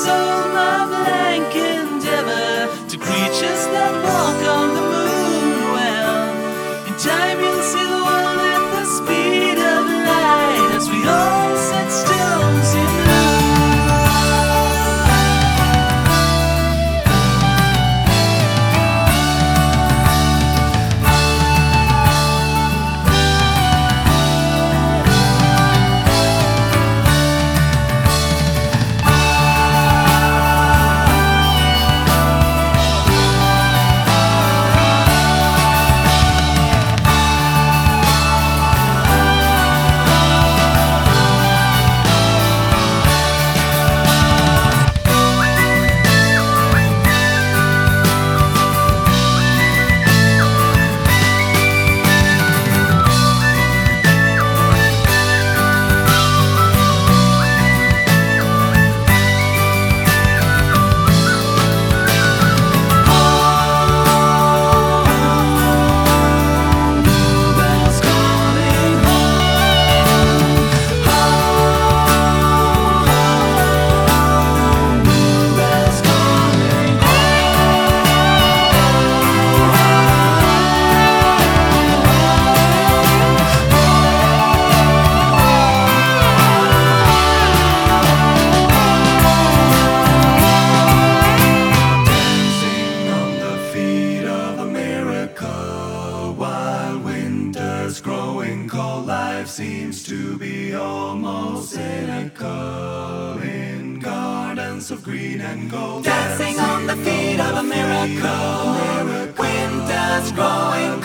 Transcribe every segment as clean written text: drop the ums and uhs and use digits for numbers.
soul of blank endeavor to creatures that walk on the moon. Well, in time you'll see the world at the speed of light as we all set stones in blue. Growing cold, life seems to be almost cynical in gardens of green and gold. Dancing on the feet of a miracle. Winter's growing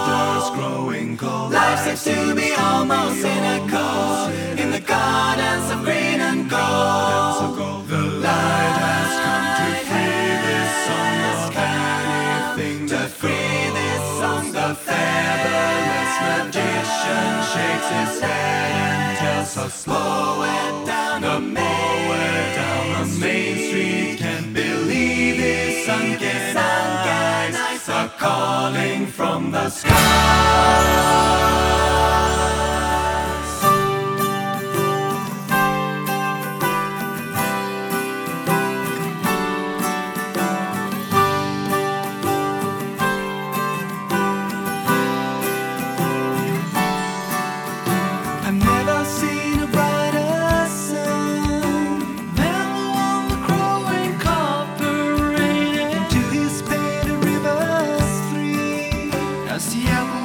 cold. Life seems to be almost cynical in the gardens of green and gold. The light has come to free this song of anything, to free this song. The fabulous magician shakes his head and tells us, slow it down, the poet down the main street can't believe his sunken eyes are calling from the skies. I've never seen a brighter sun. Mellow on the crowing copper rain, To his bed the rivers three. as the apple